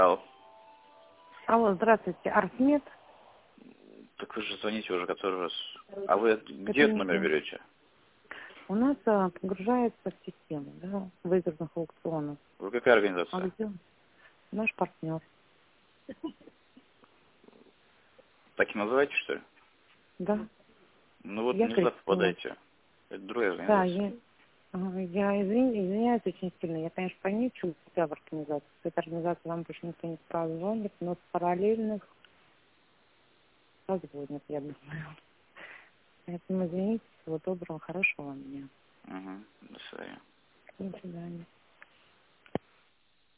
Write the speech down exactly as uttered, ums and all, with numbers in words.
Алло. Алло, здравствуйте, Архмед. Так вы же звоните уже который раз. А вы где Это этот номер не- берете? У нас а, погружается в систему, да, выигрышных аукционов. Вы какая А организация? где наш партнер? Так и называете, что ли? Да, Ну вот я не туда Кристина. попадаете. Это другая Да, организация. я, ага, я извини- извиняюсь очень сильно. Я, конечно, поймичу себя в организации. С этой организацией вам больше никто не сразу звонит, но с параллельных позвонят, я думаю. Поэтому извините, всего доброго, хорошего вам дня. Угу. До свидания. До свидания.